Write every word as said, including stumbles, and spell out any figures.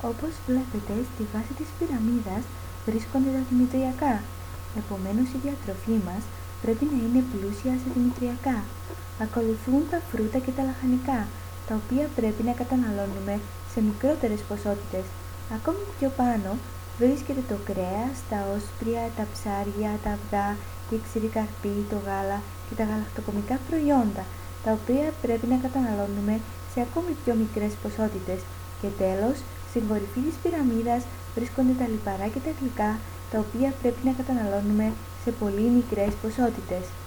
Όπως βλέπετε, στη βάση της πυραμίδας βρίσκονται τα δημητριακά. Επομένως, η διατροφή μας πρέπει να είναι πλούσια σε δημητριακά. Ακολουθούν τα φρούτα και τα λαχανικά, τα οποία πρέπει να καταναλώνουμε σε μικρότερες ποσότητες. Ακόμη πιο πάνω βρίσκεται το κρέας, τα όσπρια, τα ψάρια, τα αυγά, η ξηρή καρπή, το γάλα και τα γαλακτοκομικά προϊόντα, τα οποία πρέπει να καταναλώνουμε σε ακόμη πιο μικρές ποσότητες. Και τέλος, στην κορυφή της πυραμίδας βρίσκονται τα λιπαρά και τα γλυκά, τα οποία πρέπει να καταναλώνουμε σε πολύ μικρές ποσότητες.